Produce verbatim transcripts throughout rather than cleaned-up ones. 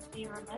The remote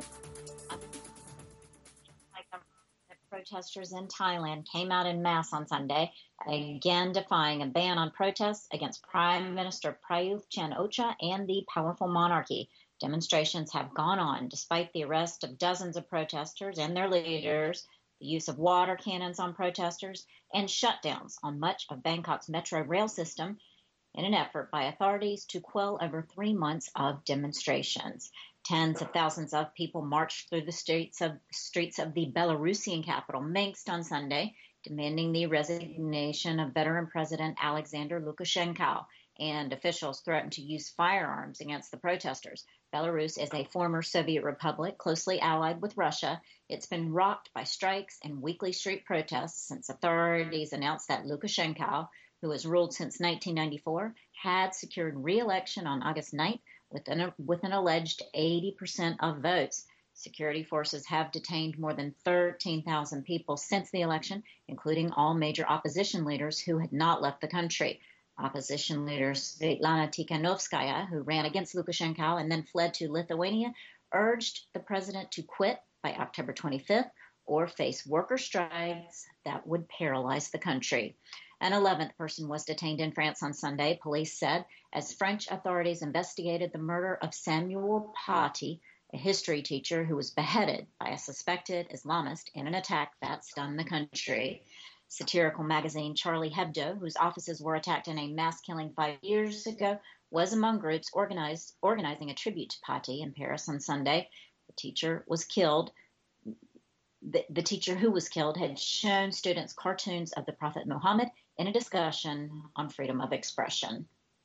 protesters in Thailand came out en masse on Sunday, again defying a ban on protests against Prime Minister Prayut Chan-o-cha and the powerful monarchy. Demonstrations have gone on despite the arrest of dozens of protesters and their leaders, the use of water cannons on protesters, and shutdowns on much of Bangkok's metro rail system in an effort by authorities to quell over three months of demonstrations. Tens of thousands of people marched through the streets of streets of the Belarusian capital, Minsk, on Sunday, demanding the resignation of veteran President Alexander Lukashenko, and officials threatened to use firearms against the protesters. Belarus is a former Soviet republic closely allied with Russia. It's been rocked by strikes and weekly street protests since authorities announced that Lukashenko, who has ruled since nineteen ninety-four, had secured re-election on August ninth with an, with an alleged eighty percent of votes. Security forces have detained more than thirteen thousand people since the election, including all major opposition leaders who had not left the country. Opposition leader Svetlana Tikhanovskaya, who ran against Lukashenko and then fled to Lithuania, urged the president to quit by October twenty-fifth or face worker strikes that would paralyze the country. An eleventh person was detained in France on Sunday, police said, as French authorities investigated the murder of Samuel Paty, a history teacher who was beheaded by a suspected Islamist in an attack that stunned the country. Satirical magazine Charlie Hebdo, whose offices were attacked in a mass killing five years ago, was among groups organized, organizing a tribute to Paty in Paris on Sunday. The teacher was killed. The, the teacher who was killed had shown students cartoons of the Prophet Muhammad in a discussion on freedom of expression.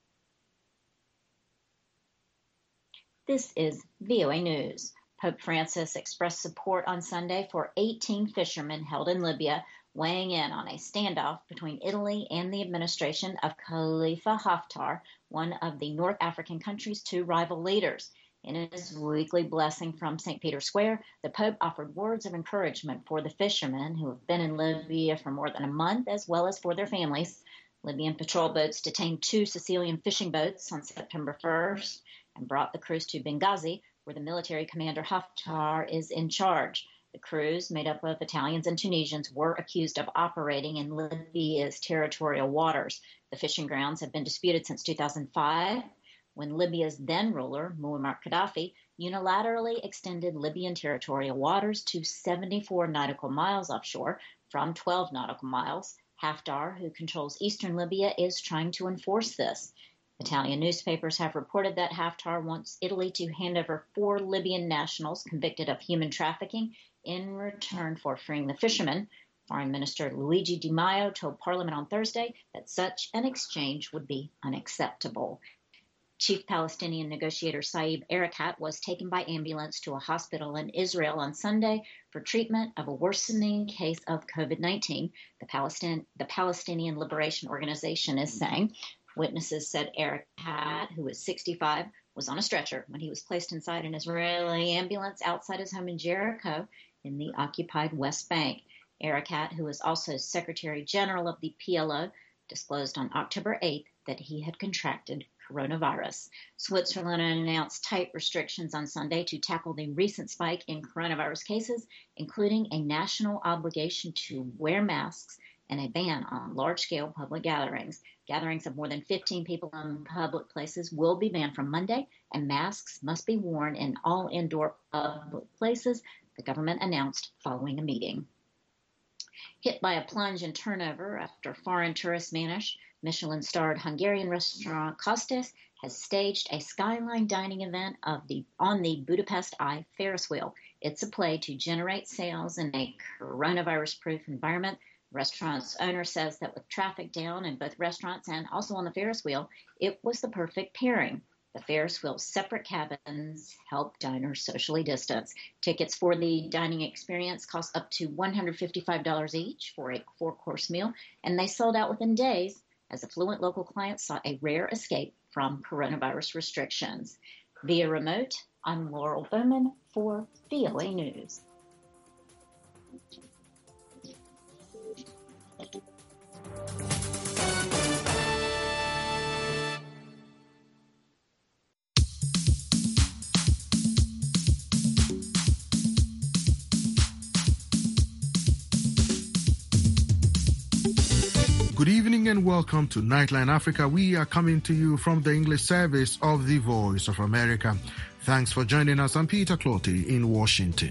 This is V O A News. Pope Francis expressed support on Sunday for eighteen fishermen held in Libya, weighing in on a standoff between Italy and the administration of Khalifa Haftar, one of the North African country's two rival leaders. In his weekly blessing from Saint Peter's Square, the Pope offered words of encouragement for the fishermen who have been in Libya for more than a month, as well as for their families. Libyan patrol boats detained two Sicilian fishing boats on September first and brought the crews to Benghazi, where the military commander Haftar is in charge. The crews, made up of Italians and Tunisians, were accused of operating in Libya's territorial waters. The fishing grounds have been disputed since two thousand five. When Libya's then-ruler, Muammar Gaddafi, unilaterally extended Libyan territorial waters to seventy-four nautical miles offshore from twelve nautical miles. Haftar, who controls eastern Libya, is trying to enforce this. Italian newspapers have reported that Haftar wants Italy to hand over four Libyan nationals convicted of human trafficking in return for freeing the fishermen. Foreign Minister Luigi Di Maio told Parliament on Thursday that such an exchange would be unacceptable. Chief Palestinian negotiator Saeb Erekat was taken by ambulance to a hospital in Israel on Sunday for treatment of a worsening case of COVID nineteen, the, Palestine, the Palestinian Liberation Organization is saying. Witnesses said Erekat, who was sixty-five, was on a stretcher when he was placed inside an Israeli ambulance outside his home in Jericho in the occupied West Bank. Erekat, who is also Secretary General of the P L O, disclosed on October eighth that he had contracted coronavirus. Switzerland announced tight restrictions on Sunday to tackle the recent spike in coronavirus cases, including a national obligation to wear masks and a ban on large-scale public gatherings. Gatherings of more than fifteen people in public places will be banned from Monday, and masks must be worn in all indoor public places, the government announced following a meeting. Hit by a plunge in turnover after foreign tourists vanish, Michelin-starred Hungarian restaurant Kostas has staged a skyline dining event of the on the Budapest Eye Ferris wheel. It's a play to generate sales in a coronavirus-proof environment. The restaurant's owner says that with traffic down in both restaurants and also on the Ferris wheel, it was the perfect pairing. The Ferris wheel's separate cabins help diners socially distance. Tickets for the dining experience cost up to one hundred fifty-five dollars each for a four-course meal, and they sold out within days as affluent local clients sought a rare escape from coronavirus restrictions. Via remote, I'm Laurel Bowman for V O A News. Good evening and welcome to Nightline Africa. We are coming to you from the English service of the Voice of America. Thanks for joining us. I'm Peter Clotty in Washington.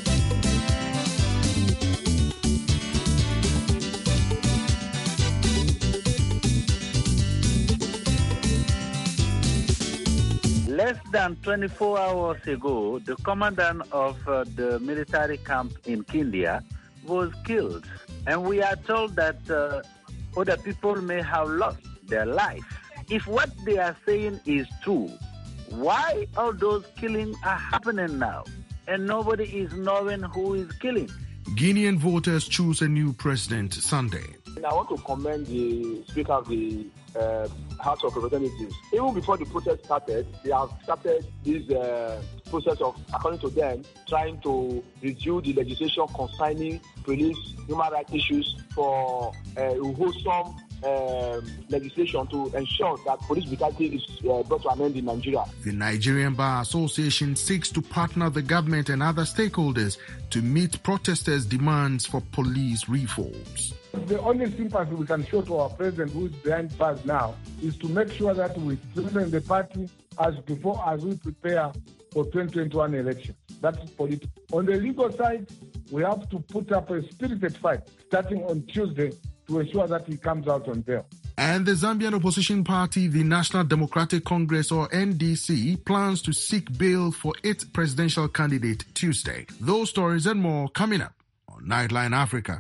Less than twenty-four hours ago, the commandant of uh, the military camp in Kindia was killed. And we are told that uh, other people may have lost their life. If what they are saying is true, why all those killings are happening now? And nobody is knowing who is killing. Guinean voters choose a new president Sunday. And I want to commend the Speaker of the uh, House of Representatives. Even before the protest started, they have started this uh, process of, according to them, trying to review the legislation concerning police human rights issues for uh, wholesome uh, legislation to ensure that police brutality is uh, brought to an end in Nigeria. The Nigerian Bar Association seeks to partner the government and other stakeholders to meet protesters' demands for police reforms. The only sympathy we can show to our president, who is behind bars now, is to make sure that we strengthen the party as before as we prepare for twenty twenty-one election. That's political. On the legal side, we have to put up a spirited fight starting on Tuesday to ensure that he comes out on bail. And the Zambian opposition party, the National Democratic Congress or N D C, plans to seek bail for its presidential candidate Tuesday. Those stories and more coming up on Nightline Africa.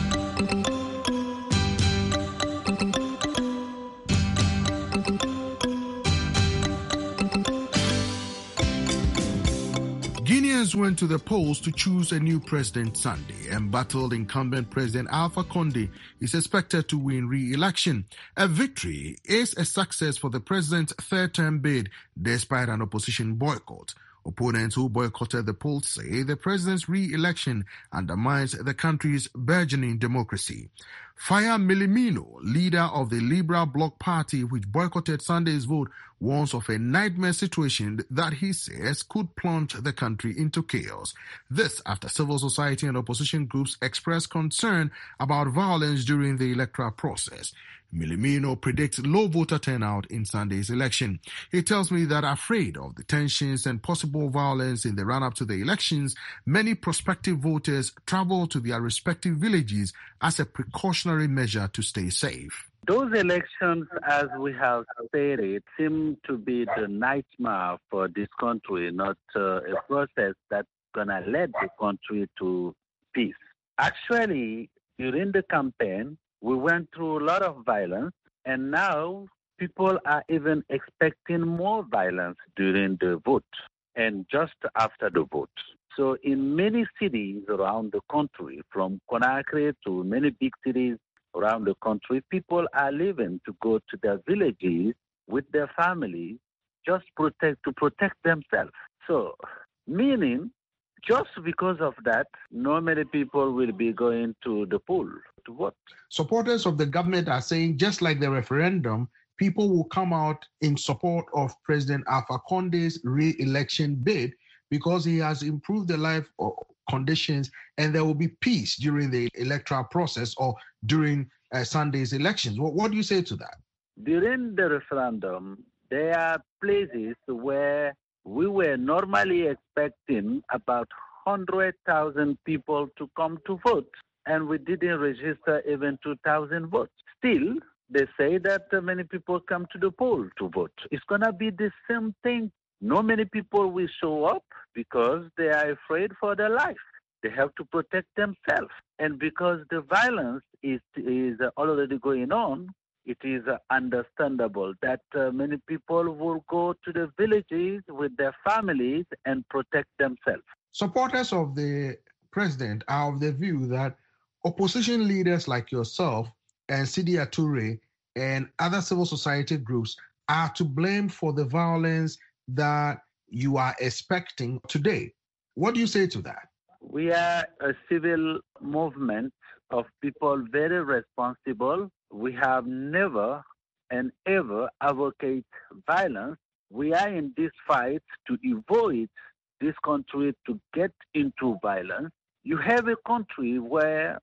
Guineans went to the polls to choose a new president Sunday. Embattled incumbent President Alpha Condé is expected to win re-election. A victory is a success for the president's third-term bid despite an opposition boycott. Opponents who boycotted the polls say the president's re-election undermines the country's burgeoning democracy. Faya Milimino, leader of the Liberal Bloc Party which boycotted Sunday's vote, warns of a nightmare situation that he says could plunge the country into chaos. This after civil society and opposition groups expressed concern about violence during the electoral process. Milimino predicts low voter turnout in Sunday's election. He tells me that afraid of the tensions and possible violence in the run-up to the elections, many prospective voters travel to their respective villages as a precautionary measure to stay safe. Those elections, as we have stated, seem to be the nightmare for this country, not uh, a process that's going to lead the country to peace. Actually, during the campaign, we went through a lot of violence, and now people are even expecting more violence during the vote and just after the vote. So in many cities around the country, from Conakry to many big cities around the country, people are leaving to go to their villages with their families just protect to protect themselves. So, meaning, just because of that, not many people will be going to the poll to vote. Supporters of the government are saying, just like the referendum, people will come out in support of President Alpha Condé's re-election bid because he has improved the life conditions and there will be peace during the electoral process or during uh, Sunday's elections. What, what do you say to that? During the referendum, there are places where we were normally expecting about one hundred thousand people to come to vote, and we didn't register even two thousand votes. Still, they say that uh, many people come to the poll to vote. It's going to be the same thing. Not many people will show up because they are afraid for their life. They have to protect themselves. And because the violence is, is already going on, it is understandable that uh, many people will go to the villages with their families and protect themselves. Supporters of the president are of the view that opposition leaders like yourself and Sidia Toure and other civil society groups are to blame for the violence that you are expecting today. What do you say to that? We are a civil movement of people very responsible. We have never and ever advocate violence. We are in this fight to avoid this country to get into violence. You have a country where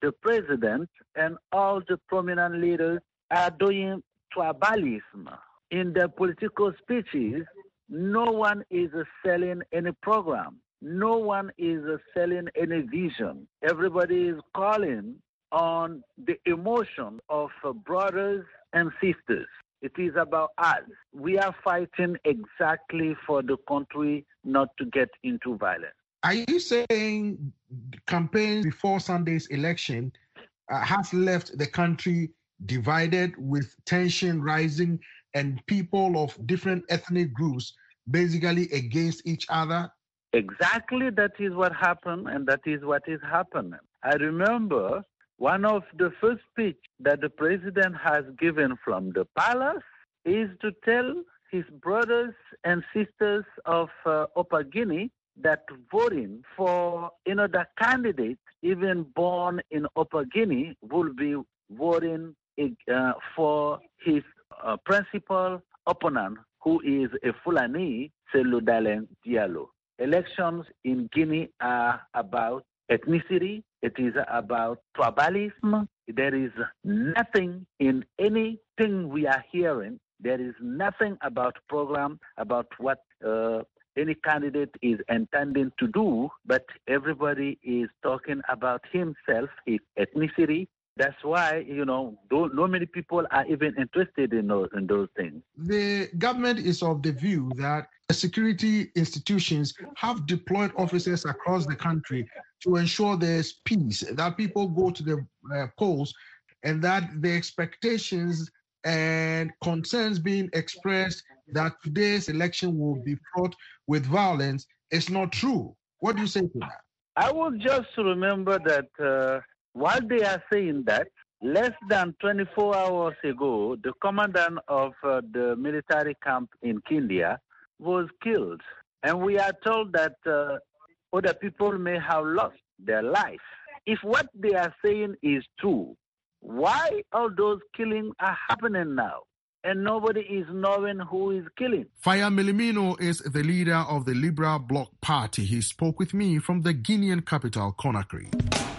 the president and all the prominent leaders are doing tribalism. In their political speeches, no one is selling any program. No one is selling any vision. Everybody is calling on the emotion of brothers and sisters. It is about us. We are fighting exactly for the country not to get into violence. Are you saying campaigns before Sunday's election uh, has left the country divided with tension rising and people of different ethnic groups basically against each other? Exactly, that is what happened, and that is what is happening. I remember one of the first speech that the president has given from the palace is to tell his brothers and sisters of uh, Upper Guinea that voting for another candidate, even born in Upper Guinea, will be voting uh, for his uh, principal opponent, who is a Fulani, Cellou Dalein Diallo. Elections in Guinea are about ethnicity. It is about tribalism. There is nothing in anything we are hearing. There is nothing about program, about what uh, any candidate is intending to do, but everybody is talking about himself, his ethnicity. That's why, you know, not many people are even interested in those, in those things. The government is of the view that the security institutions have deployed officers across the country to ensure there's peace, that people go to the uh, polls, and that the expectations and concerns being expressed that today's election will be fraught with violence is not true. What do you say to that? I will just remember that uh, while they are saying that, less than twenty-four hours ago, the commandant of uh, the military camp in Kindia was killed. And we are told that uh, other people may have lost their life. If what they are saying is true, why all those killings are happening now? And nobody is knowing who is killing. Faya Melimino is the leader of the Liberal Bloc Party. He spoke with me from the Guinean capital, Conakry.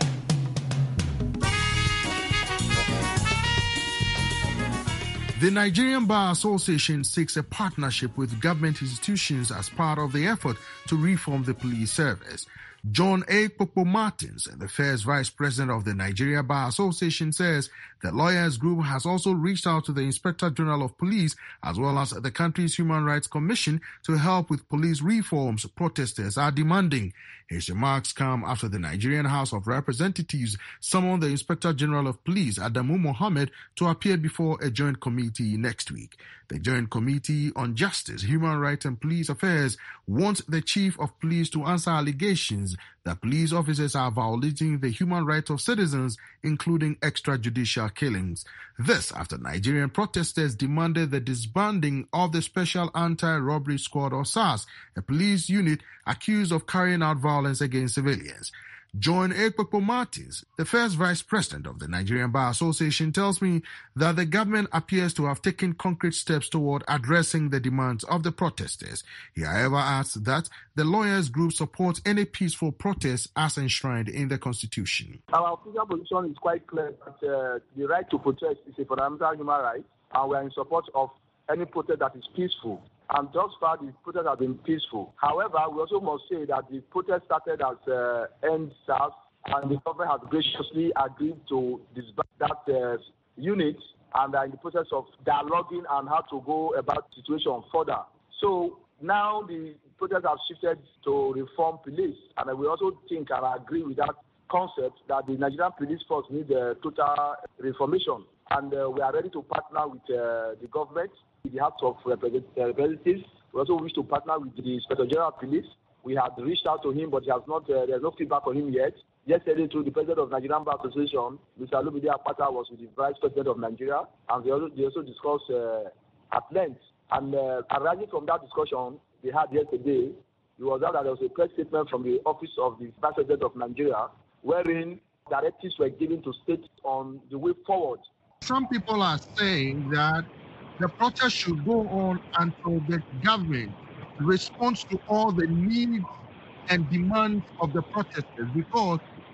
The Nigerian Bar Association seeks a partnership with government institutions as part of the effort to reform the police service. John A. Popo-Martins, the first vice president of the Nigeria Bar Association, says the lawyers group has also reached out to the Inspector General of Police as well as the country's Human Rights Commission to help with police reforms protesters are demanding. His remarks come after the Nigerian House of Representatives summoned the Inspector General of Police, Adamu Mohammed, to appear before a joint committee next week. The Joint Committee on Justice, Human Rights and Police Affairs wants the Chief of Police to answer allegations that police officers are violating the human rights of citizens, including extrajudicial killings. This after Nigerian protesters demanded the disbanding of the Special Anti-Robbery Squad, or SARS, a police unit accused of carrying out violence against civilians. John Ekpokpo-Martins, the first vice president of the Nigerian Bar Association, tells me that the government appears to have taken concrete steps toward addressing the demands of the protesters. He, however, adds that the lawyers group supports any peaceful protest as enshrined in the Constitution. Our official position is quite clear that uh, the right to protest is a fundamental human right, and we are in support of any protest that is peaceful. And thus far, the protest has been peaceful. However, we also must say that the protest started as uh, End SARS, and the government has graciously agreed to disband that uh, unit, and are in the process of dialoguing on how to go about the situation further. So now the protest has shifted to reform police, and we also think and agree with that concept that the Nigerian police force needs a total reformation, and uh, we are ready to partner with uh, the government, the House of Representatives. We also wish to partner with the Inspector General of Police. We have reached out to him, but he has not. Uh, there's no feedback on him yet. Yesterday, too, the president of Nigerian Bar Association, Mister Olumide Akpata, was with the vice president of Nigeria, and they also, they also discussed uh, at length. And uh, arising from that discussion they had yesterday, it was out that there was a press statement from the office of the vice president of Nigeria, wherein directives were given to states on the way forward. Some people are saying that the protest should go on until the government responds to all the needs and demands of the protesters, because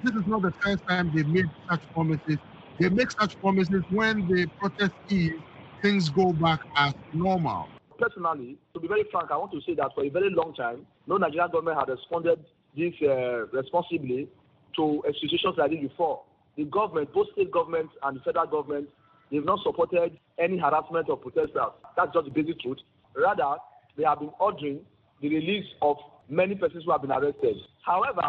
this is not the first time they made such promises. They make such promises when the protest ease, things go back as normal. Personally, to be very frank, I want to say that for a very long time, no Nigerian government had responded this uh, responsibly to institutions like this before. The government, both state governments and the federal government, they've not supported any harassment of protesters. That's just the basic truth. Rather, they have been ordering the release of many persons who have been arrested. However,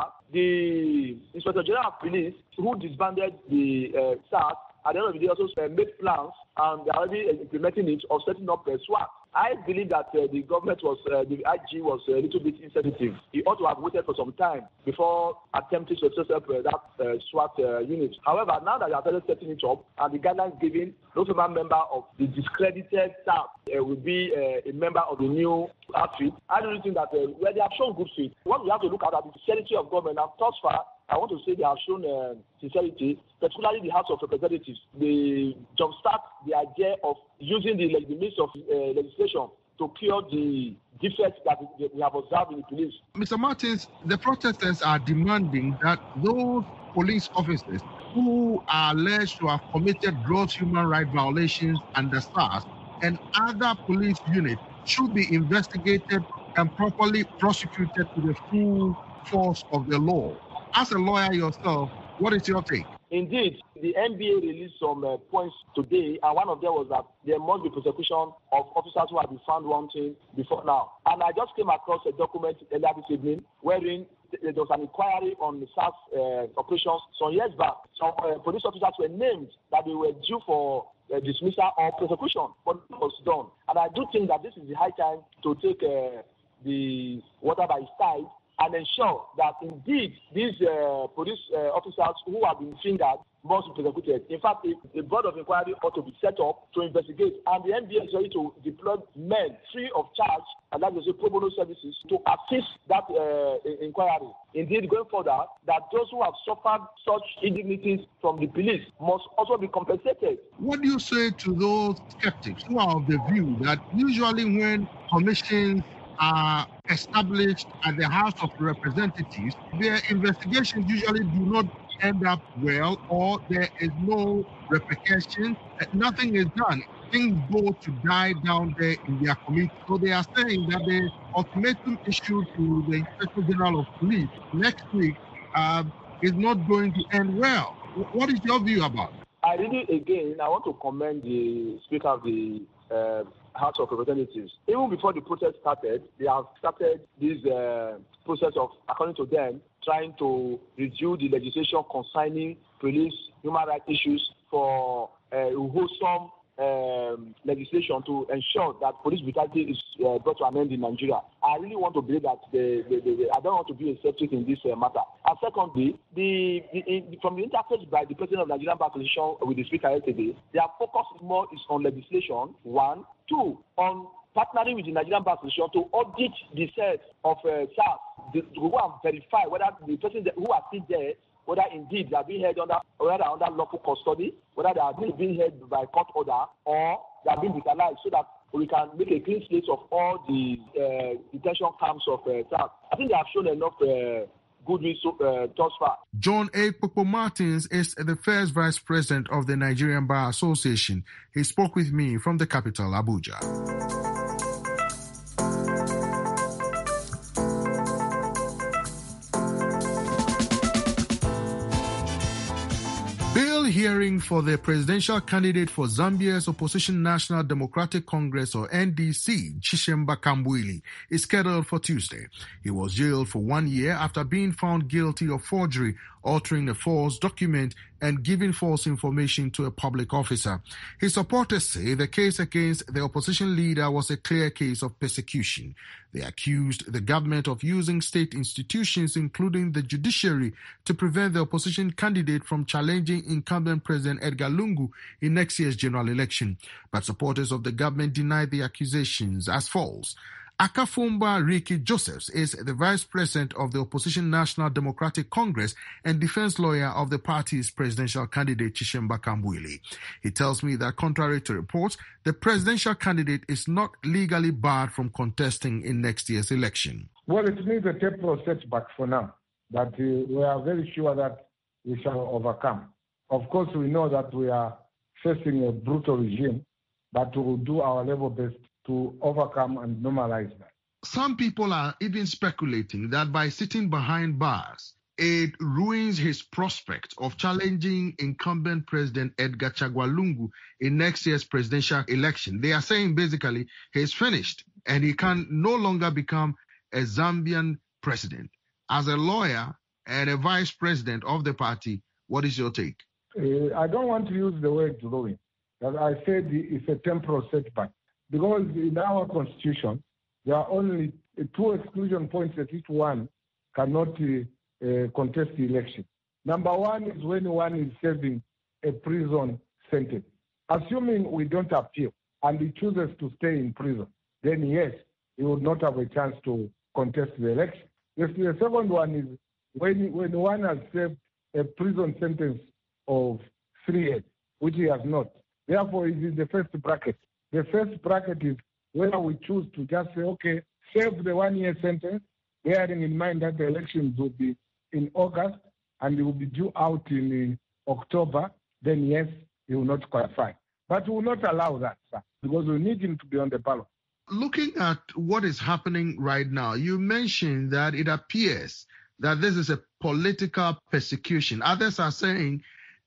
the Inspector General of Police, who disbanded the uh, S A R, at the end of the day also uh, made plans, and they're already implementing it of setting up a SWAT. I believe that uh, the government was, uh, the I G was a little bit insensitive. He ought to have waited for some time before attempting to set up uh, that uh, SWAT uh, unit. However, now that they are started setting it up, and the guidelines given, no former member of the discredited staff uh, will be uh, a member of the new outfit, I don't think that uh, where they have shown good faith. What we have to look at is the sincerity of government. And thus far, I want to say they have shown uh, sincerity, particularly the House of Representatives. They jumpstart the idea of using the, like, the means of uh, legislation to cure the defects that we have observed in the police. Mister Martins, the protesters are demanding that those police officers who are alleged to have committed gross human rights violations under S A R S and other police units should be investigated and properly prosecuted to the full force of the law. As a lawyer yourself, what is your take? Indeed, the N B A released some uh, points today, and one of them was that there must be prosecution of officers who have been found wanting before now. And I just came across a document earlier this evening wherein there was an inquiry on the S A R S uh, operations some years back. Some uh, police officers were named that they were due for uh, dismissal or prosecution, but it was done. And I do think that this is the high time to take uh, the water by its tide and ensure that indeed these uh, police uh, officers who have been fingered must be prosecuted. In fact, a, a board of inquiry ought to be set up to investigate, and the N B A is ready to deploy men free of charge, and that is pro bono services, to assist that uh, inquiry. Indeed, going further, that those who have suffered such indignities from the police must also be compensated. What do you say to those skeptics who are of the view that usually when commissions are established at the House of Representatives, their investigations usually do not end up well, or there is no repercussion, nothing is done. Things go to die down there in their committee. So they are saying that the ultimatum issued to the Inspector General of Police next week uh, is not going to end well. What is your view about it? I really, again, I want to commend the Speaker of the uh, House of Representatives. Even before the protest started, they have started this uh, process of, according to them, trying to review the legislation concerning police human rights issues for uh, wholesome um, legislation to ensure that police brutality is uh, brought to an end in Nigeria. I really want to believe that they, they, they, they, I don't want to be a skeptic in this uh, matter. And secondly, the, the, in, from the interface by the President of the Nigerian Bar Association with the Speaker yesterday, their focus more is on legislation, one. Two, on partnering with the Nigerian Bar Association to audit the set of uh, S A R S, to go and verify whether the person who are still there, whether indeed they are being held under, whether they are under lawful custody, whether they are being held by court order, or they are being brutalized, so that we can make a clean slate of all the uh, detention camps of uh, S A R S. I think they have shown enough uh, goodwill so, uh, thus far. John A. Popo Martins is the first vice president of the Nigerian Bar Association. He spoke with me from the capital, Abuja. Bill hearing for the presidential candidate for Zambia's opposition National Democratic Congress, or N D C, Chishemba Kambwili, is scheduled for Tuesday. He was jailed for one year after being found guilty of forgery, altering a false document, and giving false information to a public officer. His supporters say the case against the opposition leader was a clear case of persecution. They accused the government of using state institutions, including the judiciary, to prevent the opposition candidate from challenging incumbent President Edgar Lungu in next year's general election. But supporters of the government denied the accusations as false. Akafumba Ricky Josephs is the vice president of the opposition National Democratic Congress and defense lawyer of the party's presidential candidate Chishemba Kambwili. He tells me that contrary to reports, the presidential candidate is not legally barred from contesting in next year's election. Well, it means a temporal setback for now, but uh, we are very sure that we shall overcome. Of course, we know that we are facing a brutal regime, but we will do our level best to overcome and normalize that. Some people are even speculating that by sitting behind bars, it ruins his prospect of challenging incumbent President Edgar Chagwa Lungu in next year's presidential election. They are saying basically he's finished and he can no longer become a Zambian president. As a lawyer and a vice president of the party, what is your take? Uh, I don't want to use the word ruin. As I said, it's a temporal setback. Because in our constitution, there are only two exclusion points that each one cannot uh, uh, contest the election. Number one is when one is serving a prison sentence. Assuming we don't appeal and he chooses to stay in prison, then yes, he would not have a chance to contest the election. The, the second one is when, when one has served a prison sentence of three years, which he has not. Therefore, he's in the first bracket. The first bracket is whether we choose to just say, okay, serve the one-year sentence, bearing in mind that the elections will be in August and it will be due out in uh, October, then yes, he will not qualify. But we will not allow that, sir, because we need him to be on the ballot. Looking at what is happening right now, you mentioned that it appears that this is a political persecution. Others are saying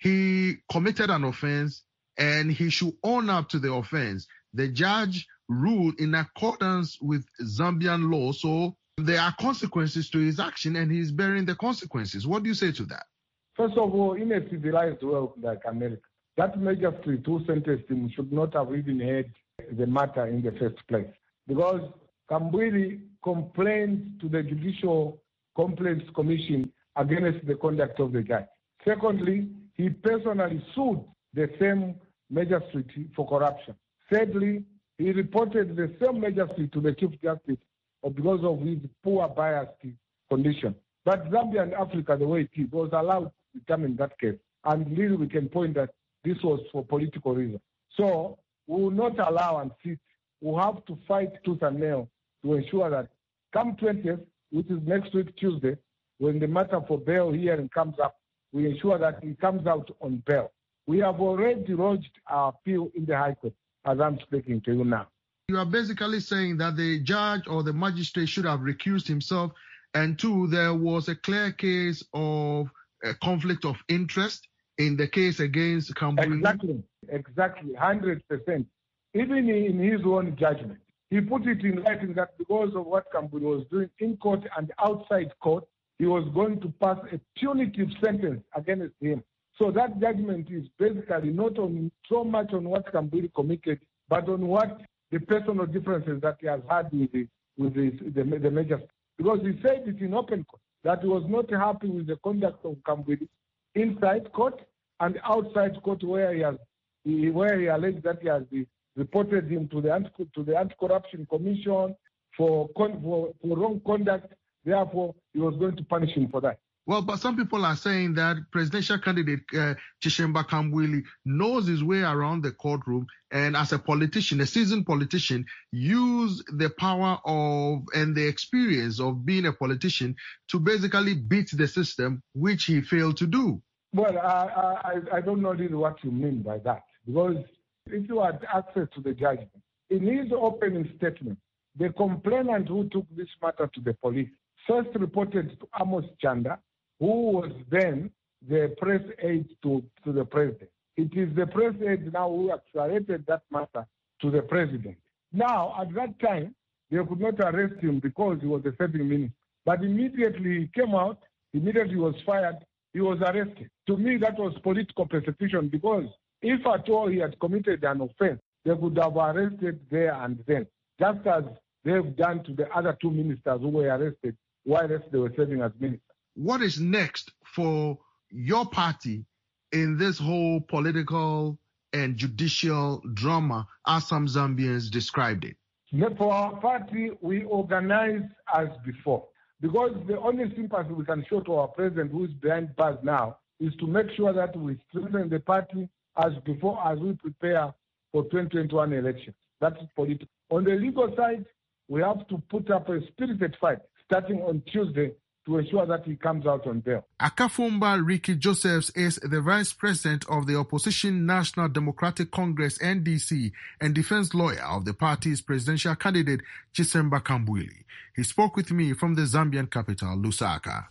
he committed an offense and he should own up to the offense. The judge ruled in accordance with Zambian law, so there are consequences to his action and he's bearing the consequences. What do you say to that? First of all, in a civilized world like America, that magistrate who sentenced him should not have even heard the matter in the first place. Because Kambwili complained to the Judicial Complaints Commission against the conduct of the judge. Secondly, he personally sued the same magistrate for corruption. Thirdly, he reported the same magistrate to the Chief Justice because of his poor biased condition. But Zambia and Africa, the way it is, was allowed to determine that case. And really we can point that this was for political reasons. So we will not allow and sit. We'll have to fight tooth and nail to ensure that come twentieth, which is next week Tuesday, when the matter for bail hearing comes up, we ensure that he comes out on bail. We have already lodged our appeal in the High Court, as I'm speaking to you now. You are basically saying that the judge or the magistrate should have recused himself, and two, there was a clear case of a conflict of interest in the case against Kambwili. Exactly, exactly, one hundred percent. Even in his own judgment, he put it in writing that because of what Kambwili was doing in court and outside court, he was going to pass a punitive sentence against him. So that judgment is basically not on so much on what Kambwili committed, but on what the personal differences that he has had with the with the, the, the magistrate. Because he said it in open court that he was not happy with the conduct of Kambwili inside court and outside court, where he has he, where he alleged that he has reported him to the anti, to the Anti-Corruption Commission for, for for wrong conduct. Therefore, he was going to punish him for that. Well, but some people are saying that presidential candidate uh, Chishemba Kambwili knows his way around the courtroom, and as a politician, a seasoned politician, use the power of and the experience of being a politician to basically beat the system, which he failed to do. Well, I, I, I don't know really what you mean by that, because if you had access to the judgment, in his opening statement, the complainant who took this matter to the police first reported to Amos Chanda, who was then the press aide to, to the president. It is the press aide now who accelerated that matter to the president. Now, at that time, they could not arrest him because he was a serving minister. But immediately he came out, immediately he was fired, he was arrested. To me, that was political persecution, because if at all he had committed an offense, they could have arrested there and then, just as they've done to the other two ministers who were arrested while they were serving as ministers. What is next for your party in this whole political and judicial drama, as some Zambians described it? For our party, we organize as before, because the only sympathy we can show to our president, who is behind bars now, is to make sure that we strengthen the party as before as we prepare for twenty twenty-one elections. That's political. On the legal side, we have to put up a spirited fight starting on Tuesday to ensure that he comes out on bail. Akafumba Ricky Josephs is the vice president of the opposition National Democratic Congress N D C and defense lawyer of the party's presidential candidate Chisemba Kambwili. He spoke with me from the Zambian capital, Lusaka.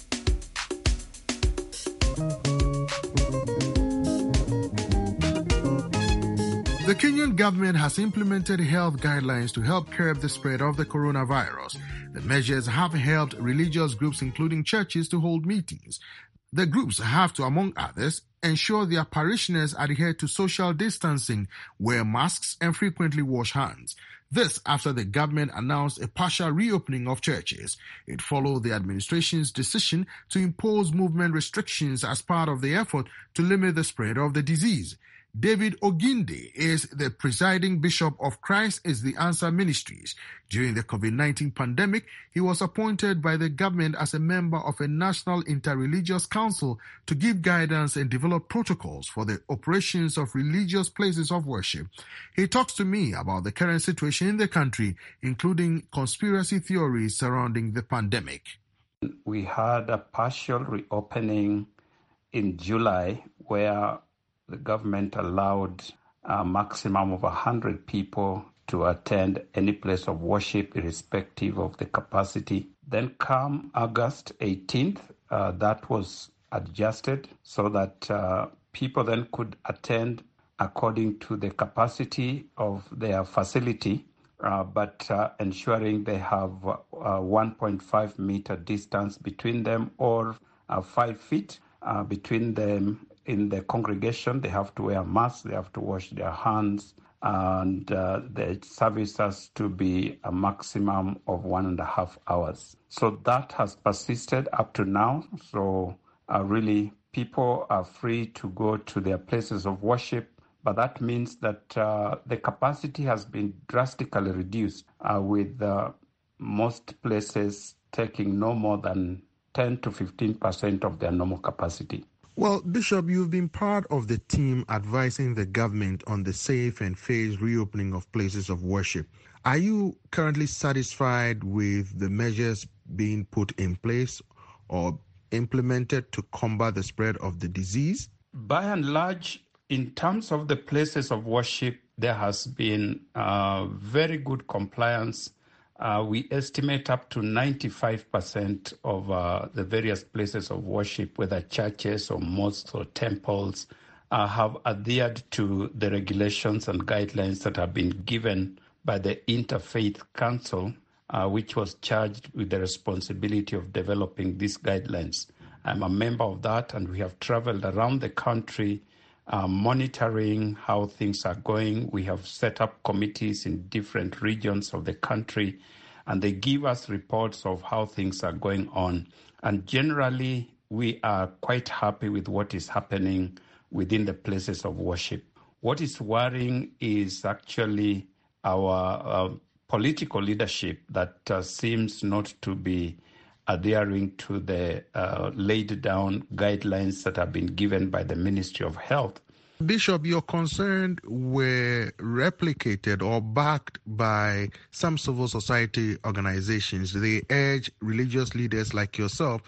The Kenyan government has implemented health guidelines to help curb the spread of the coronavirus. The measures have helped religious groups, including churches, to hold meetings. The groups have to, among others, ensure their parishioners adhere to social distancing, wear masks, and frequently wash hands. This after the government announced a partial reopening of churches. It followed the administration's decision to impose movement restrictions as part of the effort to limit the spread of the disease. David Oginde is the presiding bishop of Christ is the Answer Ministries. During the COVID nineteen pandemic, he was appointed by the government as a member of a national interreligious council to give guidance and develop protocols for the operations of religious places of worship. He talks to me about the current situation in the country, including conspiracy theories surrounding the pandemic. We had a partial reopening in July where the government allowed a maximum of one hundred people to attend any place of worship, irrespective of the capacity. Then come August eighteenth, uh, that was adjusted so that uh, people then could attend according to the capacity of their facility, uh, but uh, ensuring they have uh, one point five meter distance between them or uh, five feet uh, between them. In the congregation, they have to wear masks, they have to wash their hands, and uh, the service has to be a maximum of one and a half hours. So that has persisted up to now. So uh, really, people are free to go to their places of worship, but that means that uh, the capacity has been drastically reduced, uh, with uh, most places taking no more than ten to fifteen percent of their normal capacity. Well, Bishop, you've been part of the team advising the government on the safe and phased reopening of places of worship. Are you currently satisfied with the measures being put in place or implemented to combat the spread of the disease? By and large, in terms of the places of worship, there has been uh, very good compliance. Uh, we estimate up to ninety-five percent of uh, the various places of worship, whether churches or mosques or temples, uh, have adhered to the regulations and guidelines that have been given by the Interfaith Council, uh, which was charged with the responsibility of developing these guidelines. I'm a member of that, and we have traveled around the country uh, monitoring how things are going. We have set up committees in different regions of the country, and they give us reports of how things are going on. And generally, we are quite happy with what is happening within the places of worship. What is worrying is actually our uh, political leadership that uh, seems not to be adhering to the uh, laid down guidelines that have been given by the Ministry of Health. Bishop, your concerns were replicated or backed by some civil society organizations. They urge religious leaders like yourself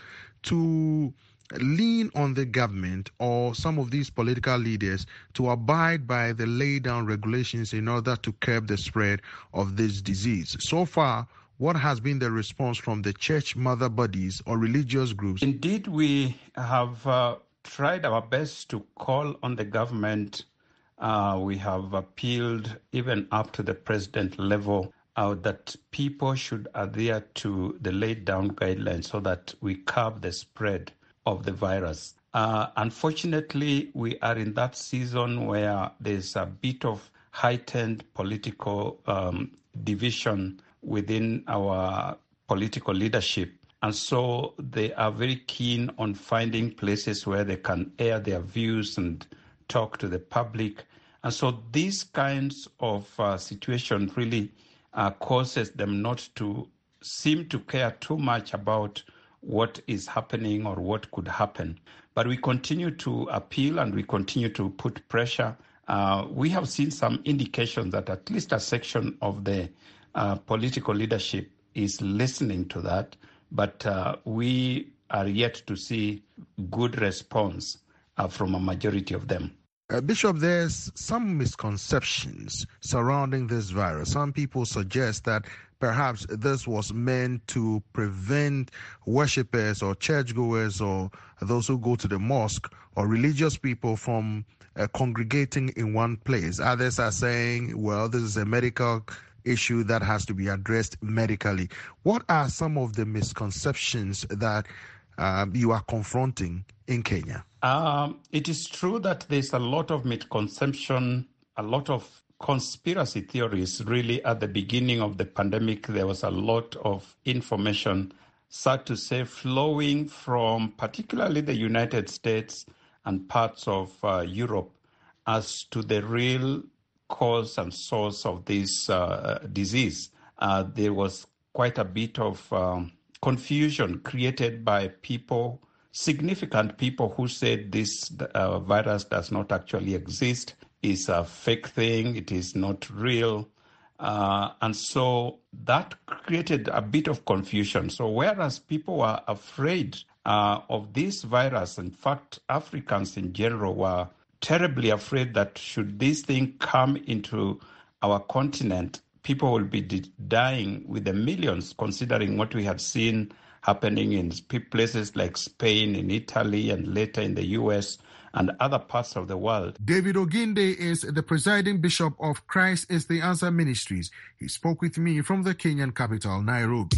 to lean on the government or some of these political leaders to abide by the laid down regulations in order to curb the spread of this disease. So far, what has been the response from the church mother bodies or religious groups? Indeed, we have uh, tried our best to call on the government. Uh, we have appealed even up to the president level uh, that people should adhere to the laid down guidelines so that we curb the spread of the virus. Uh, unfortunately, we are in that season where there's a bit of heightened political um, division within our political leadership. And so they are very keen on finding places where they can air their views and talk to the public. And so these kinds of uh, situations really uh, causes them not to seem to care too much about what is happening or what could happen. But we continue to appeal and we continue to put pressure. Uh, we have seen some indications that at least a section of the uh, political leadership is listening to that, but uh, we are yet to see good response uh, from a majority of them. Uh, Bishop, there's some misconceptions surrounding this virus. Some people suggest that perhaps this was meant to prevent worshippers or churchgoers or those who go to the mosque or religious people from uh, congregating in one place. Others are saying, well, this is a medical issue that has to be addressed medically. What are some of the misconceptions that uh, you are confronting in Kenya? Um, it is true that there's a lot of misconception, a lot of conspiracy theories. Really, at the beginning of the pandemic, there was a lot of information, sad to say, flowing from particularly the United States and parts of uh, Europe as to the real cause and source of this uh, disease. Uh, there was quite a bit of um, confusion created by people, significant people who said this uh, virus does not actually exist, is a fake thing, it is not real. Uh, and so that created a bit of confusion. So whereas people were afraid uh, of this virus, in fact, Africans in general were terribly afraid that should this thing come into our continent, people will be d- dying with the millions, considering what we had seen happening in places like Spain, in Italy, and later in the U S and other parts of the world. David Oginde is the presiding bishop of Christ is the Answer Ministries. He spoke with me from the Kenyan capital, Nairobi.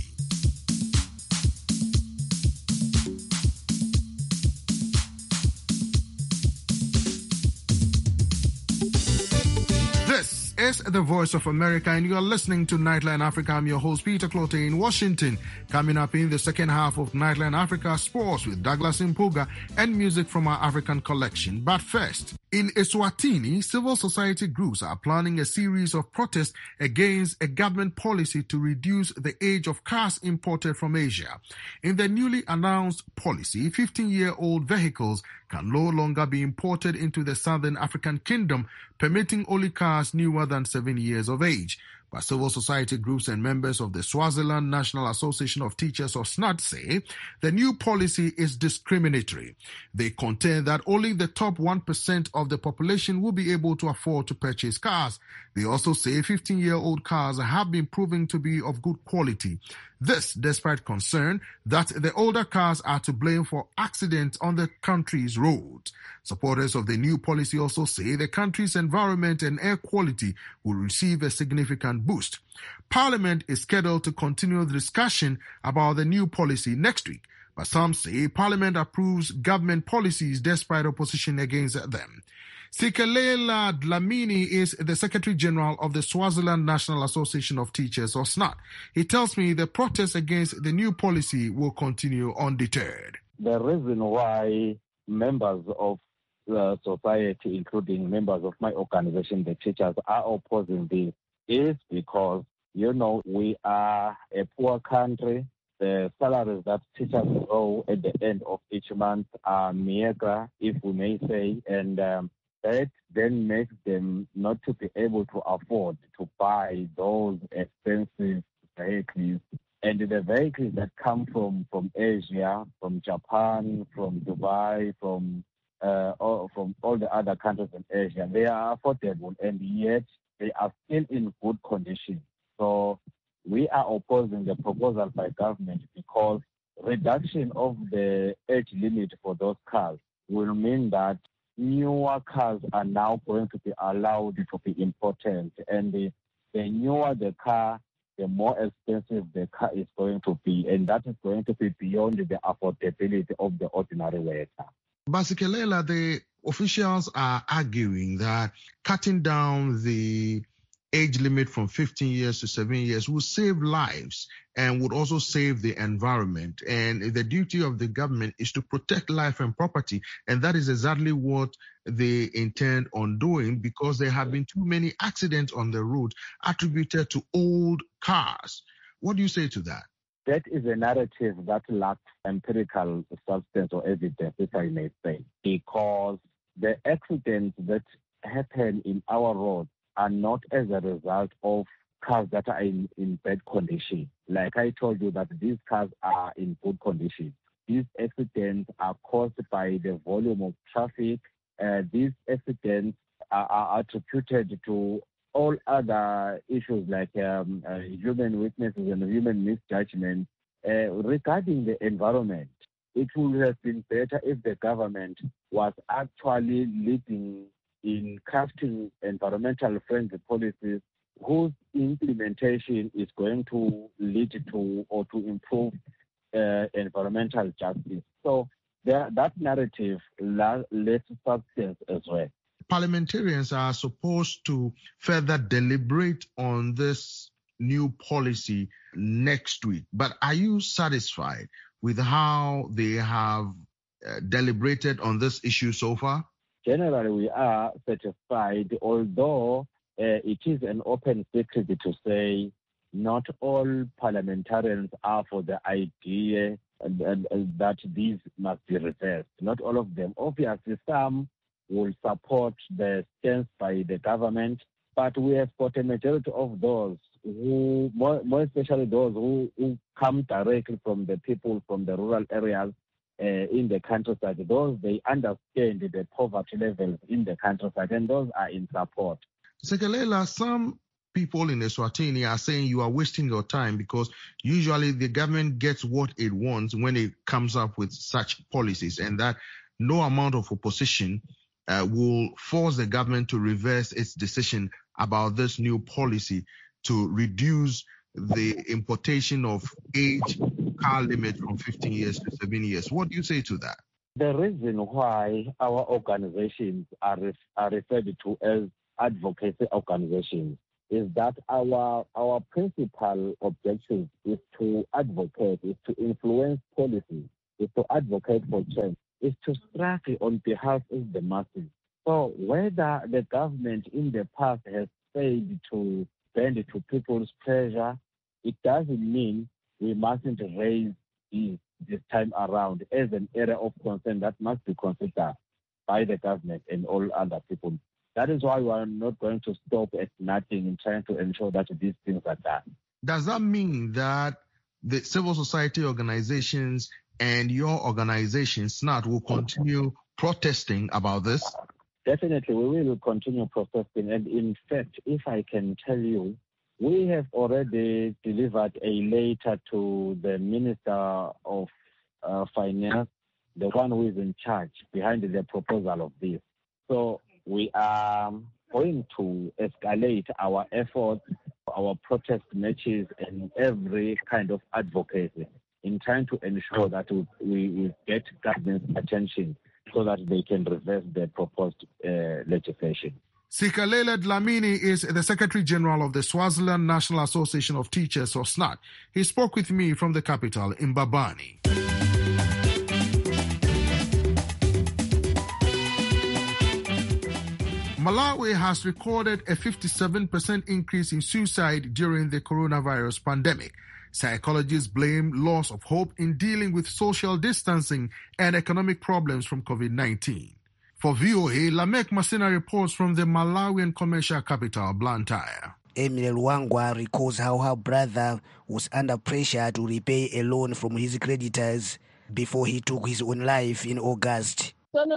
Is the Voice of America, and you are listening to Nightline Africa. I'm your host, Peter Clote, in Washington. Coming up in the second half of Nightline Africa, sports with Douglas Impuga and music from our African collection. But first, in Eswatini, civil society groups are planning a series of protests against a government policy to reduce the age of cars imported from Asia. In the newly announced policy, fifteen-year-old vehicles can no longer be imported into the Southern African Kingdom, permitting only cars newer than seven years of age. But civil society groups and members of the Swaziland National Association of Teachers, or S N A T, say the new policy is discriminatory. They contend that only the top one percent of the population will be able to afford to purchase cars. They also say fifteen-year-old cars have been proven to be of good quality. This despite concern that the older cars are to blame for accidents on the country's roads. Supporters of the new policy also say the country's environment and air quality will receive a significant boost. Parliament is scheduled to continue the discussion about the new policy next week, but some say Parliament approves government policies despite opposition against them. Sikelela Dlamini is the Secretary General of the Swaziland National Association of Teachers, or S N A T. He tells me the protests against the new policy will continue undeterred. The reason why members of the society, including members of my organization, the teachers, are opposing this is because, you know, we are a poor country. The salaries that teachers owe at the end of each month are meager, if we may say, and um, that then makes them not to be able to afford to buy those expensive vehicles. And the vehicles that come from, from Asia, from Japan, from Dubai, from uh, all, from all the other countries in Asia, they are affordable, and yet they are still in good condition. So we are opposing the proposal by government because reduction of the age limit for those cars will mean that newer cars are now going to be allowed to be imported, and the, the newer the car, the more expensive the car is going to be, and that is going to be beyond the affordability of the ordinary worker. Basikelela, the officials are arguing that cutting down the age limit from fifteen years to seven years will save lives and would also save the environment. And the duty of the government is to protect life and property. And that is exactly what they intend on doing, because there have been too many accidents on the road attributed to old cars. What do you say to that? That is a narrative that lacks empirical substance or evidence, if I may say, because the accidents that happen in our roads are not as a result of cars that are in, in bad condition. Like I told you that these cars are in good condition. These accidents are caused by the volume of traffic. Uh, these accidents are, are attributed to all other issues like um, uh, human weaknesses and human misjudgment. Uh, regarding the environment, it would have been better if the government was actually leading in crafting environmental friendly policies whose implementation is going to lead to or to improve uh, environmental justice. So there, that narrative lacks substance as well. Parliamentarians are supposed to further deliberate on this new policy next week. But are you satisfied with how they have uh, deliberated on this issue so far? Generally, we are satisfied, although uh, it is an open secret to say not all parliamentarians are for the idea and, and, and that these must be reversed. Not all of them. Obviously, some will support the stance by the government, but we have got a majority of those who, more, more especially those who, who come directly from the people from the rural areas uh, in the countryside. Those, they understand the poverty levels in the countryside, and those are in support. Sekalela, some people in Eswatini are saying you are wasting your time because usually the government gets what it wants when it comes up with such policies, and that no amount of opposition Uh, will force the government to reverse its decision about this new policy to reduce the importation of age car limit from fifteen years to seven years. What do you say to that? The reason why our organizations are, ref- are referred to as advocacy organizations is that our our principal objective is to advocate, is to influence policy, is to advocate for change, is to struggle on behalf of the masses. So whether the government in the past has failed to bend to people's pressure, it doesn't mean we mustn't raise this this time around as an area of concern that must be considered by the government and all other people. That is why we are not going to stop at nothing in trying to ensure that these things are done. Does that mean that the civil society organizations and your organization, S N A T, will continue protesting about this? Definitely, we will continue protesting. And in fact, if I can tell you, we have already delivered a letter to the Minister of uh, Finance, the one who is in charge behind the proposal of this. So we are going to escalate our efforts, our protest matches, and every kind of advocacy in trying to ensure that we, we get government's attention so that they can reverse the proposed uh, legislation. Sekalela Dlamini is the Secretary General of the Swaziland National Association of Teachers, or S N A T. He spoke with me from the capital, Mbabane. Malawi has recorded a fifty-seven percent increase in suicide during the coronavirus pandemic. Psychologists blame loss of hope in dealing with social distancing and economic problems from COVID nineteen. For V O A, Lamek Masina reports from the Malawian commercial capital, Blantyre. Emile Luangwa recalls how her brother was under pressure to repay a loan from his creditors before he took his own life in August.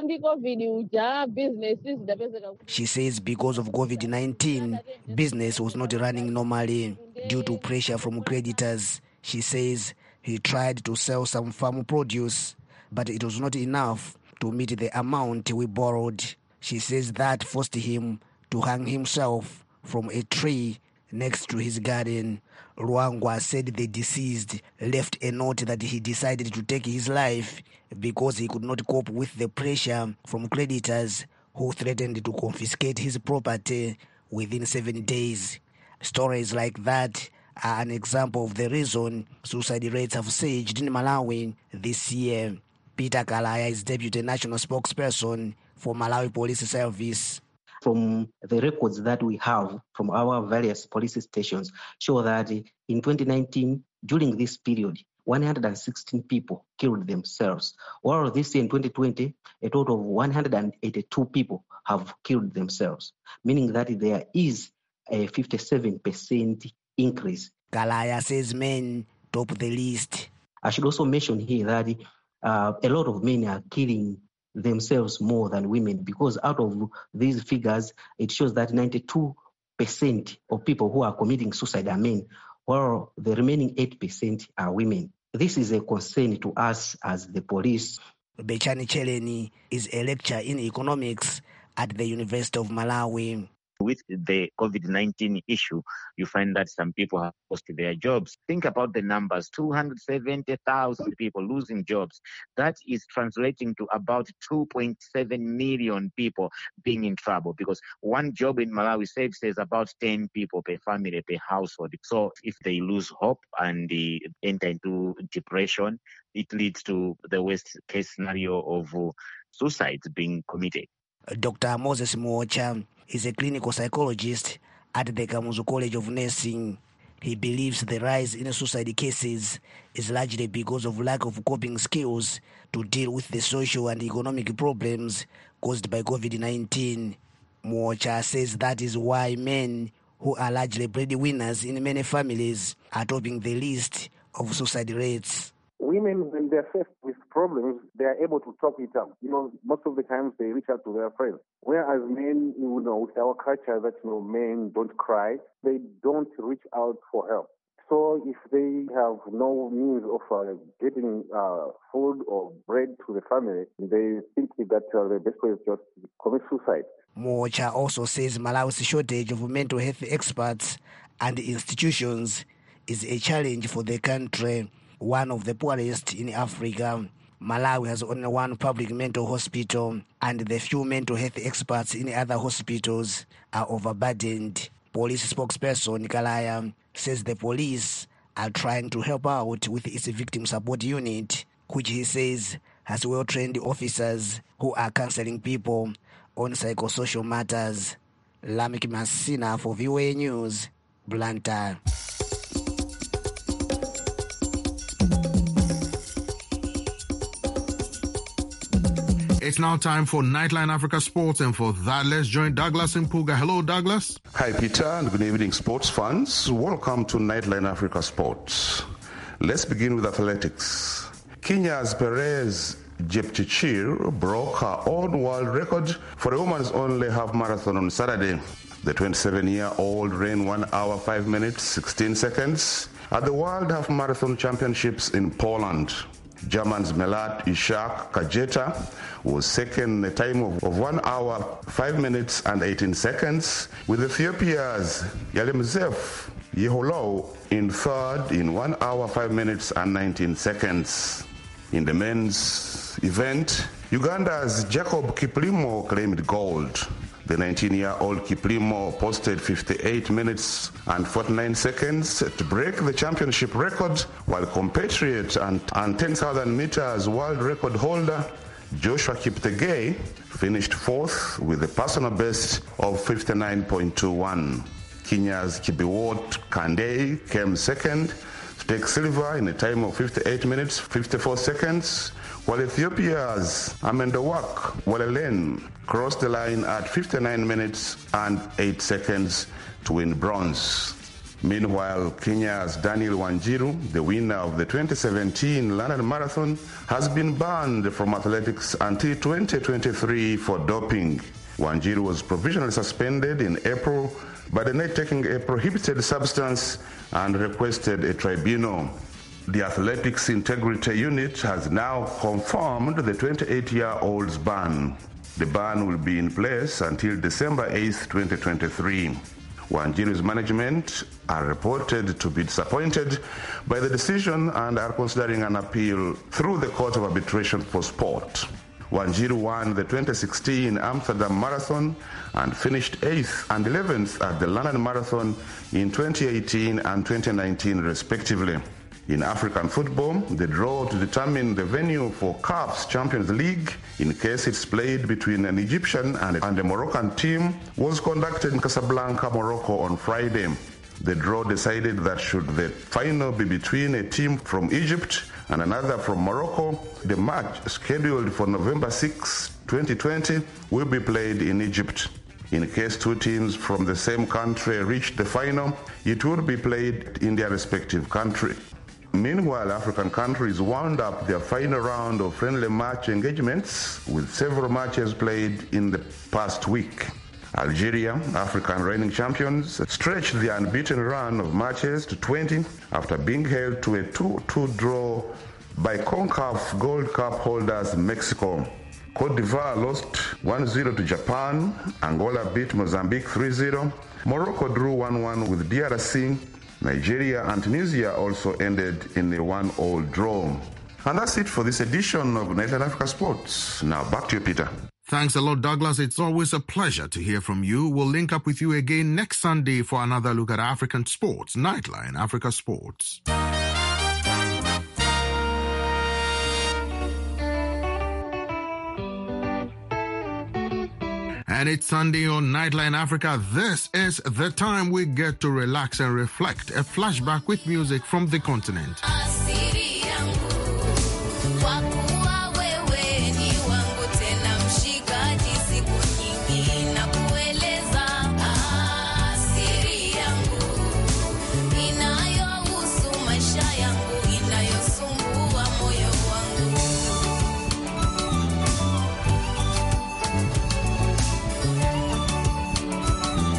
She says because of COVID nineteen, business was not running normally due to pressure from creditors. She says he tried to sell some farm produce, but it was not enough to meet the amount we borrowed. She says that forced him to hang himself from a tree next to his garden. Luangwa said the deceased left a note that he decided to take his life because he could not cope with the pressure from creditors who threatened to confiscate his property within seven days. Stories like that are an example of the reason suicide rates have surged in Malawi this year. Peter Kalaya is Deputy National Spokesperson for Malawi Police Service. From the records that we have from our various police stations show that in twenty nineteen, during this period, one hundred sixteen people killed themselves. While this year in twenty twenty, a total of one hundred eighty-two people have killed themselves, meaning that there is a fifty-seven percent increase. Kalaya says men top the list. I should also mention here that uh, a lot of men are killing themselves more than women, because out of these figures, it shows that ninety-two percent of people who are committing suicide are men, while the remaining eight percent are women. This is a concern to us as the police. Bechani Cheleni is a lecturer in economics at the University of Malawi. With the COVID nineteen issue, you find that some people have lost their jobs. Think about the numbers, two hundred seventy thousand people losing jobs. That is translating to about two point seven million people being in trouble, because one job in Malawi saves says about ten people per family, per household. So if they lose hope and they enter into depression, it leads to the worst case scenario of uh, suicides being committed. Doctor Moses Muocha is a clinical psychologist at the Kamuzu College of Nursing. He believes the rise in suicide cases is largely because of lack of coping skills to deal with the social and economic problems caused by COVID nineteen. Muocha says that is why men, who are largely breadwinners in many families, are topping the list of suicide rates. Women, when they're faced with problems, they are able to talk it out. You know, most of the times they reach out to their friends. Whereas men, you know, with our culture that, you know, men don't cry, they don't reach out for help. So if they have no means of uh, getting uh, food or bread to the family, they think that uh, the best way is just to commit suicide. Muocha also says Malawi's shortage of mental health experts and institutions is a challenge for the country, one of the poorest in Africa. Malawi has only one public mental hospital, and the few mental health experts in other hospitals are overburdened. Police spokesperson Kalaya says the police are trying to help out with its victim support unit, which he says has well-trained officers who are counseling people on psychosocial matters. Lamik Masina for V O A News, Blantyre. It's now time for Nightline Africa Sports, and for that, let's join Douglas Mpuga. Hello, Douglas. Hi, Peter, and good evening, sports fans. Welcome to Nightline Africa Sports. Let's begin with athletics. Kenya's Perez Jepchirchir broke her own world record for a woman's only half marathon on Saturday. The twenty-seven-year-old ran one hour, five minutes, sixteen seconds at the World Half Marathon Championships in Poland. German's Melat Ishak Kajeta was second in a time of, of one hour, five minutes and eighteen seconds, with Ethiopia's Yalemzef Yeholo in third in one hour, five minutes and nineteen seconds. In the men's event, Uganda's Jacob Kiplimo claimed gold. The nineteen-year-old Kiplimo posted fifty-eight minutes and forty-nine seconds to break the championship record, while compatriot and, and ten thousand meters world record holder Joshua Kiptegei finished fourth with a personal best of fifty-nine point two one. Kenya's Kibiwot Kandei came second to take silver in a time of fifty-eight minutes, fifty-four seconds, while Ethiopia's Amendowak Walelen crossed the line at fifty-nine minutes and eight seconds to win bronze. Meanwhile, Kenya's Daniel Wanjiru, the winner of the twenty seventeen London Marathon, has been banned from athletics until twenty twenty-three for doping. Wanjiru was provisionally suspended in April, but denied taking a prohibited substance and requested a tribunal. The Athletics Integrity Unit has now confirmed the twenty-eight-year-old's ban. The ban will be in place until December eighth, twenty twenty-three. Wanjiru's management are reported to be disappointed by the decision and are considering an appeal through the Court of Arbitration for Sport. Wanjiru won the twenty sixteen Amsterdam Marathon and finished eighth and eleventh at the London Marathon in twenty eighteen and twenty nineteen respectively. In African football, the draw to determine the venue for C A F's Champions League, in case it's played between an Egyptian and a Moroccan team, was conducted in Casablanca, Morocco on Friday. The draw decided that should the final be between a team from Egypt and another from Morocco, the match scheduled for November sixth, twenty twenty, will be played in Egypt. In case two teams from the same country reach the final, it would be played in their respective country. Meanwhile, African countries wound up their final round of friendly match engagements with several matches played in the past week. Algeria, African reigning champions, stretched the unbeaten run of matches to twenty after being held to a two two draw by CONCACAF Gold Cup holders Mexico. Cote d'Ivoire lost one zero to Japan, Angola beat Mozambique three zero, Morocco drew one one with D R C, Nigeria and Tunisia also ended in a one all draw. And that's it for this edition of Nightline Africa Sports. Now back to you, Peter. Thanks a lot, Douglas. It's always a pleasure to hear from you. We'll link up with you again next Sunday for another look at African sports. Nightline Africa Sports. And it's Sunday on Nightline Africa. This is the time we get to relax and reflect. A flashback with music from the continent.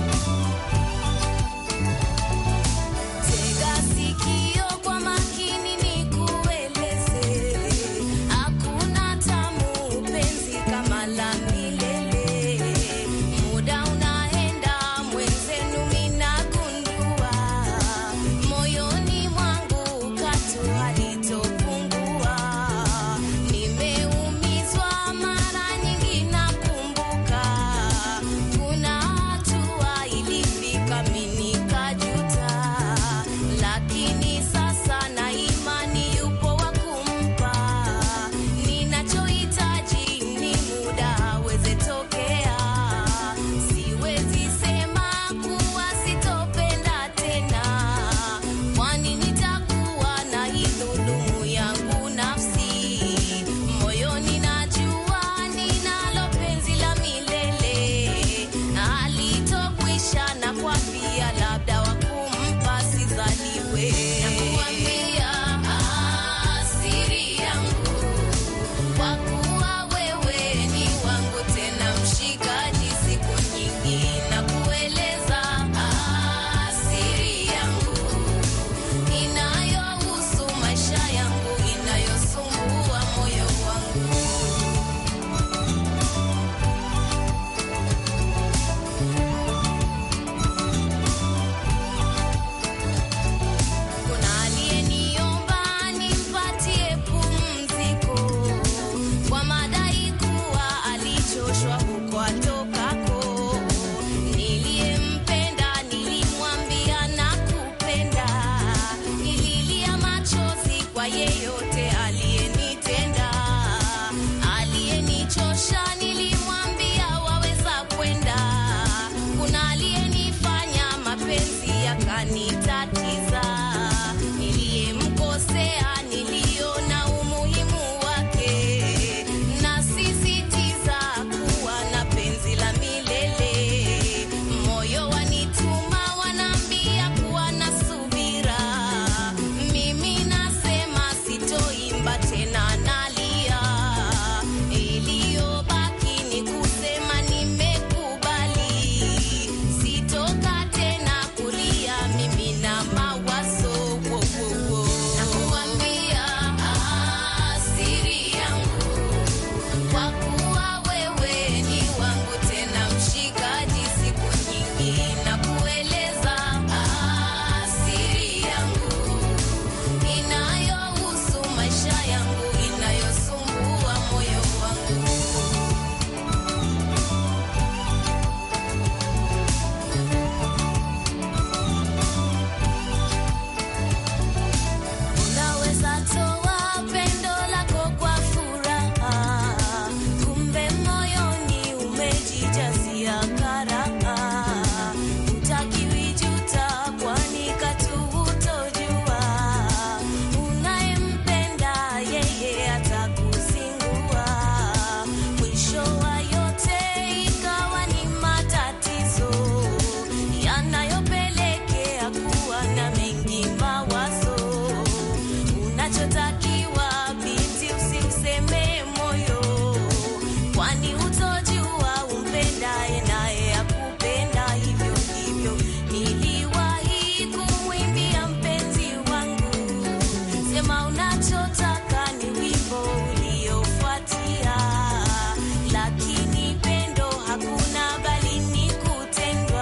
Tega sikio kwa makini nachotaka ni wimbo uliofuatia, lakini pendo hakuna bali ni kutendwa.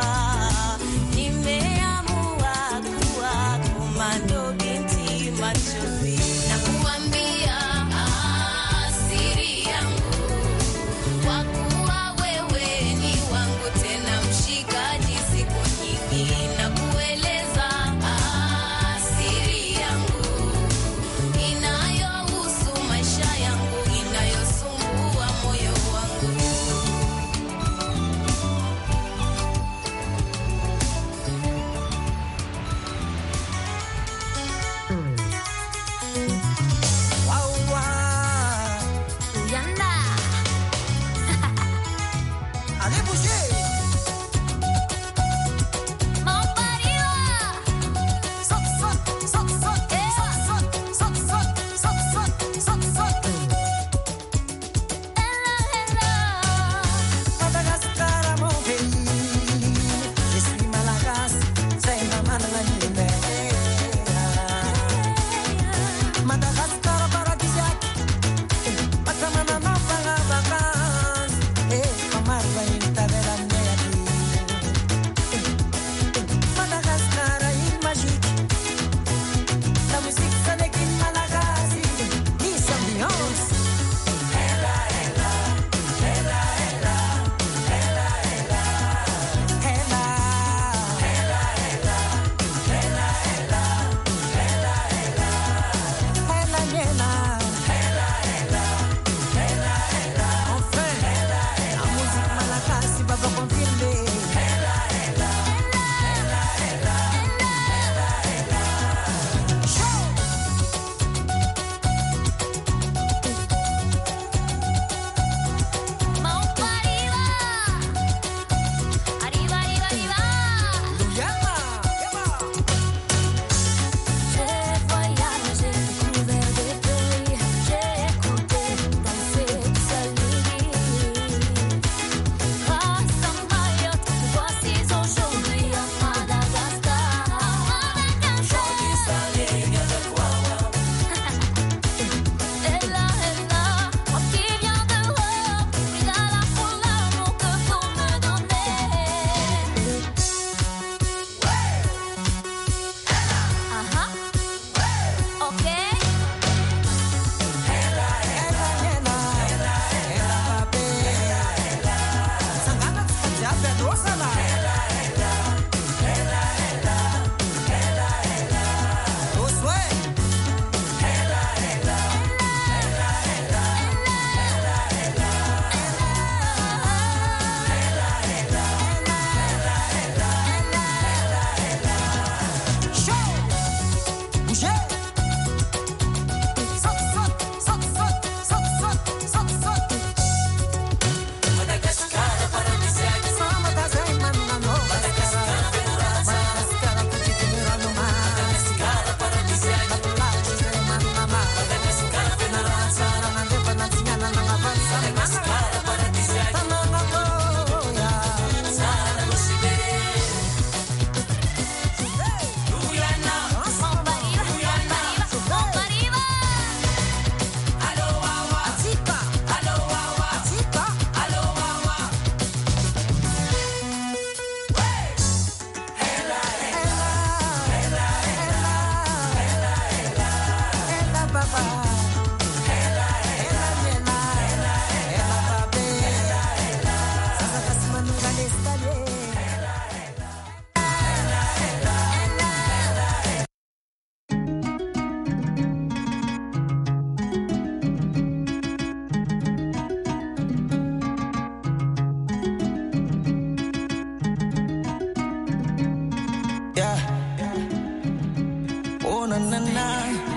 Nimeamua kuwa komando binti machozi na kuambia siri yangu, kwa kuwa wewe ni wangu tena mshikaji siku nyingi, na kueleza siri yangu inayohusu maisha yangu, inayosumbua moyo wangu. Wawa, Yanda. allez bouger. Sok, sok, sok, sok, sok, sok, sok, sok, sok, sok, sok. Madagascar, mon pays. Je suis Malagasy, c'est ma mananganyime. Madagascar, paradisiaque. Matamana na fanga vacances. Eh, Omar Bainta Verandeadi. Madagascar, île magique. La musique sonne in Malagasy. Nice ambiance. Ella, ella, ella, ella, ella, ella, ella, ella, ella, ella, ella, ella, ella, ella, Niena. Ella, ella, ella, ella, enfin, ella, la musique Malagasy va vous confirmer. Ella, ella, ella, ella, ella, ella, show. Arriba, arriba, arriba. Yama, yama. J'ai voyagé, découvert des pays, j'ai écouté, dansé, salué. Grâce à Mayotte, me voici aujourd'hui à Madagascar. Ella, ella, moi qui viens d'Europe, oui là là pour l'amour que vous me donnez. Aha, ok. Ella, Niena. Ella, pape. Sangana tsajabe dosala. Doswe. Show. Bouger. Sok, sok, sok, sok, sok, sok, sok, sok. Madagascar, paradisiaque. Sama tazai manano. Madagascar, Madagascar, kujitimira no mar. Madagascar, paradisiaque. Natulaji de manama. Madagascar, naranza, nandepa nantiana nangavanza. Madagascar, paradisiaque. Tanana boya. Sara no sibere. Luyana. Allo wawa. Atika. Allo wawa. Atika. Allo wawa. Ella, ella, ella, ella, ella, ella, ella, papa. Ella, ella, Niena. Ella, ella, pape. Ella, ella. Sasa kasimamira nestale. Ella, ella, ella, ella, ella. Yeah. Oh na na na.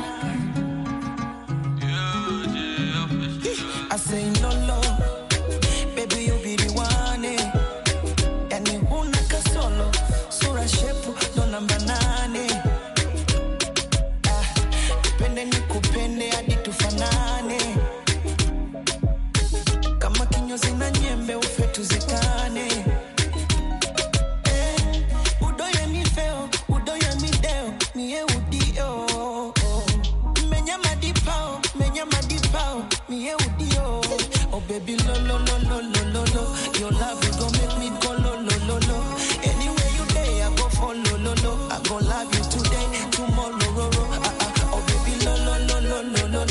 I say no no, baby you be the one. Eh. Yani huna kasolo, sura shepu ndo namba nane. Ah, nipende nikupende hadi tufanane. Kama kinyozi na nyembe ufe tuzikane. Eh, udoye mi feo, udoye mi deo, miye udio. Menyama dipa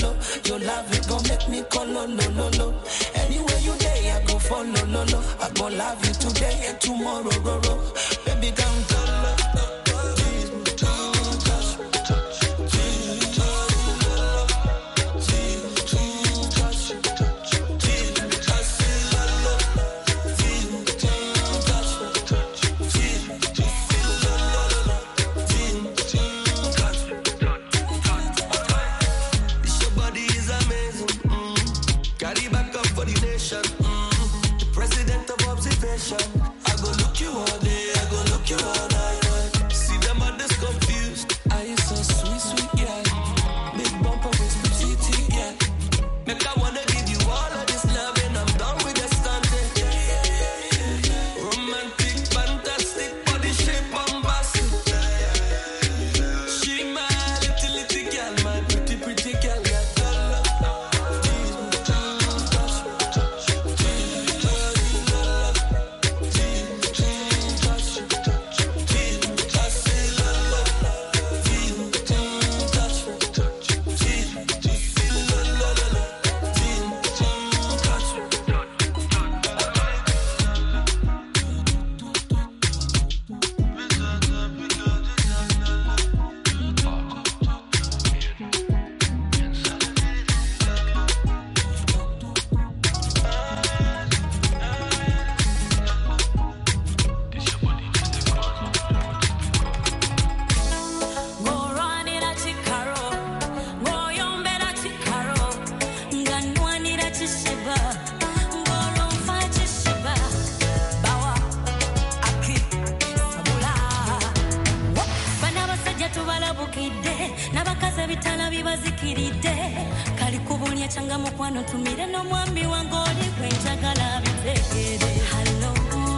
lo. Your love it gon' make me call lo lo lo lo. Anywhere you day, I go follow lo lo. I go love you today, tomorrow ro ro. Baby come to lo. I go look you all day, I go look you all night. See them others confused. Are you so sweet, sweet, yeah? Big bumper with petite, yeah. Make I wanna give you all of this love and I'm done with the stunting. Romantic, fantastic, body shape, bombastic. She my little, little girl, my pretty, pretty girl, yeah. Nabakaza bitala bibazikiride kali kubunya changa mukwano tumire no mwambi wangoli kwenjagala bitegere hello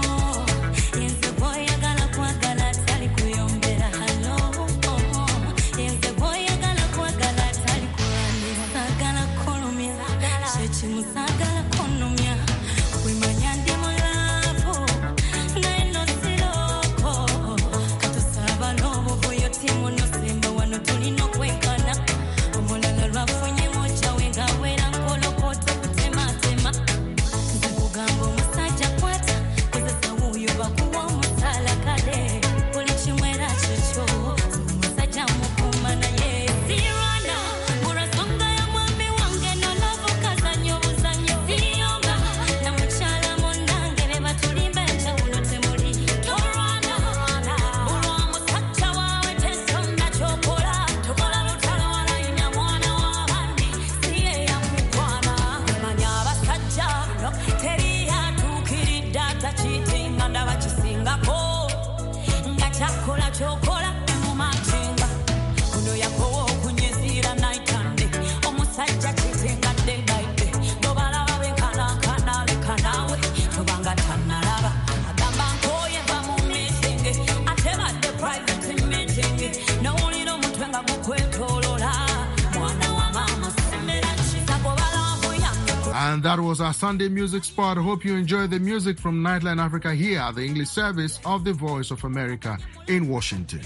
yenze boy agala kwagala tali kuyombera hello yenze boy agala kwagala tali kuranira sagala kolumira shechi musagala konumya kwimanya ndi mulapo naino siloko katusaba lobo boyo timu no semba wano tulino kwekana omulala lwafunye moja wenga wera nkolokoto kutematema nkugamba omusajja kwata kozesa wuyo bakuwa omusala kale buli kimwera kyekyo omusajja mukuma naye sirwana murasonga ya mwami wange nolavu kazanyo buzanyo siyonga na mukyala munange be batulimba enjawulo temuli torwana bulwa omusajja waawe tesonga kyokola tokola lutalo walayina mwana w'abandi siye yamukwana manya abasajja no teri yatuukiridde atakitinga ndaba kisingako nga kyakola kyokola emumakinga kuno yakowa okunyezira naitande omusajja kitenga ddegaidde nobalaba benkanankana leka naawe tobanga tannalaba agamba nkooye va mu meeting ate badde private meeting nowulira omutwe nga gukwetoolola mwana wa maama semera kisagobalavu yange And that was our Sunday music spot. Hope you enjoyed the music from Nightline Africa here at the English service of the Voice of America in Washington.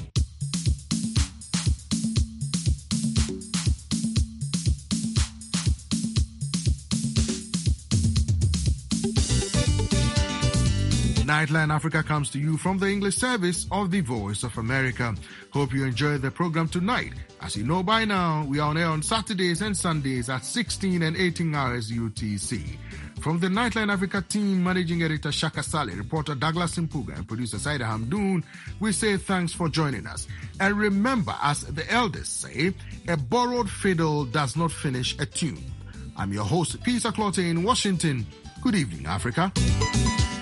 Nightline Africa comes to you from the English service of the Voice of America. Hope you enjoyed the program tonight. As you know by now, we are on air on Saturdays and Sundays at sixteen and eighteen hours U T C. From the Nightline Africa team, Managing Editor Shaka Saleh, reporter Douglas Mpuga, and producer Saida Hamdoon, we say thanks for joining us. And remember, as the elders say, a borrowed fiddle does not finish a tune. I'm your host, Peter Clotte in Washington. Good evening, Africa.